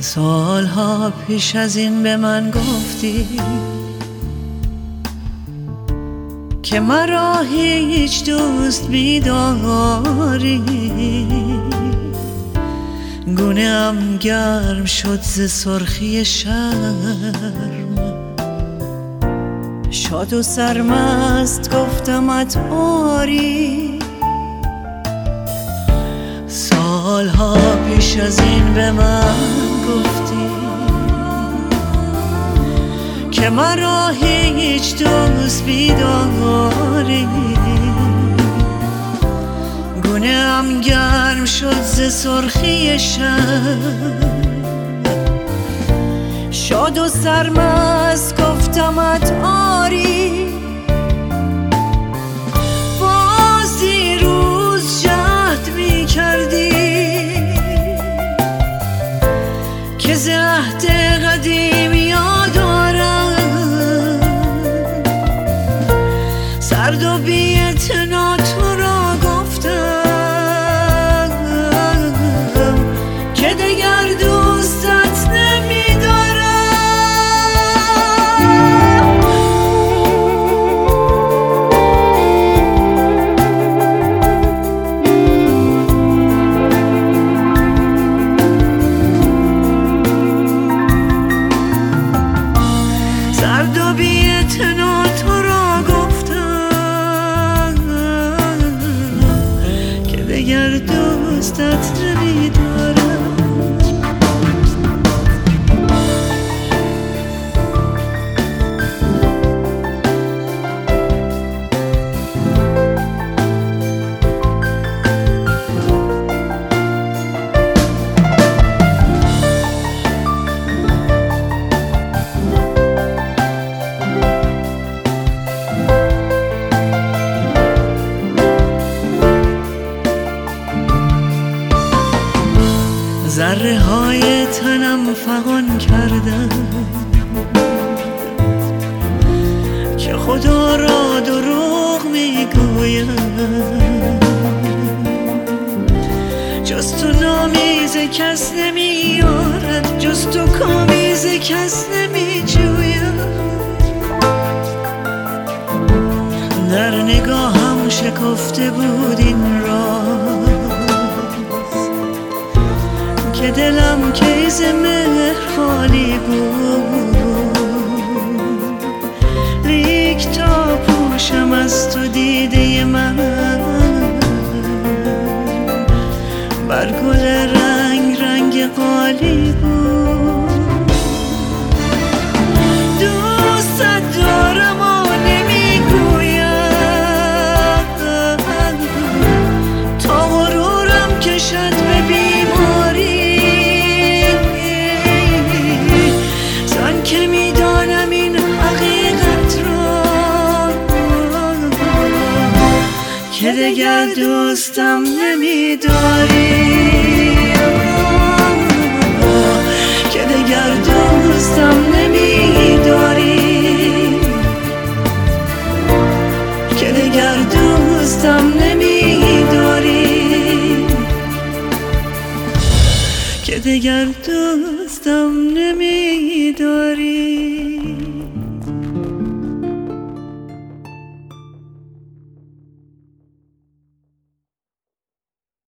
سالها پیش از این به من گفتی که مرا هیچ دوست بیداری، گونه‌ام گرم شد ز سرخی شرم، شاد و سرمست گفتمت آری. سالها پیش از این به من گفتی که مرا هیچ دوست بیداری، گونه‌ام گرم شد ز سرخی شب، شاد و سرمست گفتمت آری. باز دیروز جهد می کردی که ز عهد قدیم یاد آرم، سرد و بی اعتنا تو را گفتم که دگر دوستت نمی‌دارم. سرد و بی اعتنا تو را گفتم که دگر دوستت نمی‌دارم. ذره های تنم فغان کردن که خدا را دروغ میگویم، جز تو نامیز کس نمیارد، جز تو کامیز کس نمیجویم. در نگاهم شکفته بود این راز که دلم کیز مهر خالی بود، لیک تا پوشم از تو دیده من بر گل رنگ رنگ قالی بود. دوستت دارم و نمیگویم تا غرورم کشد به بیماری، که میدانم این حقیقت را که دگر دوستم نمیداری، که دگر دوستم نمیداری، که دگر دوستم نمیداری، که دگر دوستم نمیداری.